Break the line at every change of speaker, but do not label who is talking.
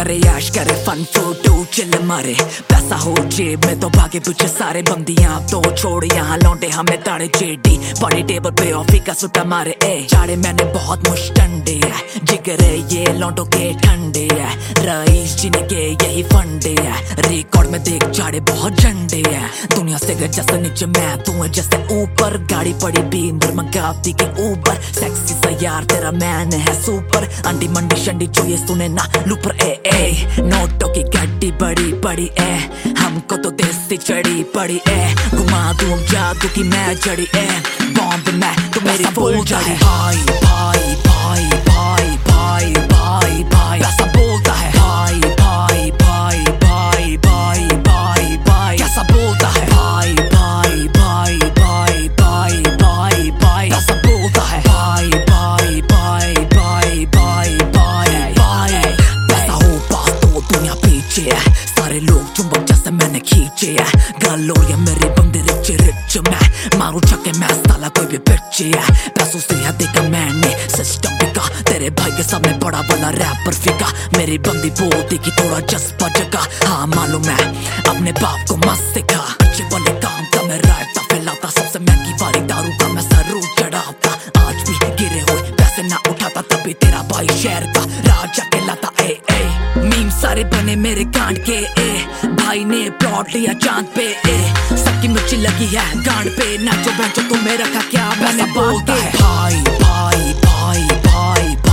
करे याश करे fun photo chill मारे, पैसा हो जेब में तो भागे पीछे सारे बंदियां तो छोड़ यहाँ लौंडे हमें ताड़े जेडी बड़ी टेबल पे ऑफी का सुट्टा मारे चाड़े मैंने बहुत मुश्टंडे है जिगरे ये लौंडों के ठंडे है रईस जिनके यही फंडे है रिकॉर्ड में देख चाड़े बहुत झंडे है दुनिया से गए जैसे नीचे मैं तू है जैसे ऊपर गाड़ी पड़ी बीमर मंगावती के ऊपर सेक्सी सा यार तेरा मैन है सुपर अंडी मंडी शंडी जो ये सुने ना लूपर ए नोटों की गड्डी बड़ी बड़ी हमको तो देसी चढ़ी पड़ी घुमा दूं जादू की मैं जड़ी बॉम्ब मैं तो मेरी फुल जड़ी भाई भाई भाई भाई भाई भाई भाई कैसा बोलता है भाई भाई भाई भाई भाई भाई भाई कैसा बोलता है भाई भाई भाई भाई भाई भाई भाई कैसा बोलता है भाई भाई भाई भाई भाई भाई भाई पैसा हो पास तो दुनिया पीछे है सारे लोग चुंबक जैसे मैंने खींचे है गलोर या मेरे बंदे रिच रिच मैं मारू छक्के मैं साला कोई भी पिच्चे है पैसों से है देखा मैंने सिस्टम बिका तेरे भाई के सामने बड़ा वाला रैपर फिका मेरी बंदी बोलती की थोड़ा जज्बा जगा हाँ मालूम है अपने बाप को मस्त सिखा अच्छे वाले काम का मैं रायता फैलाता सबसे महंगी वाली दारू का मैं सरू चढ़ाता आज भी गिरे हुए पैसे ना उठाता तभी तेरा भाई शहर का राजा कहलाता मीम सारे बने मेरे कांड के भाई ने प्लॉट लिया चांद पे सबकी मिर्ची लगी है गांड पे नाचो बेंचो तुम्हें रखा क्या मैंने बोल के भाई भाई भाई भाई